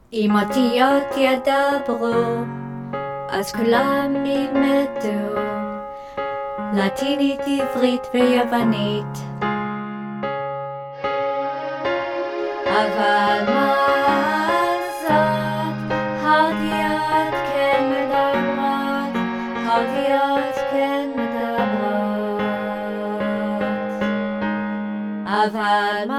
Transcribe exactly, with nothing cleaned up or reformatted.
אם אותיות ידברו, אז כולם ילמדו לטינית, עברית ויוונית. אבל מה זאת? האותיות כן מדברות, האותיות כן מדברות. אבל מה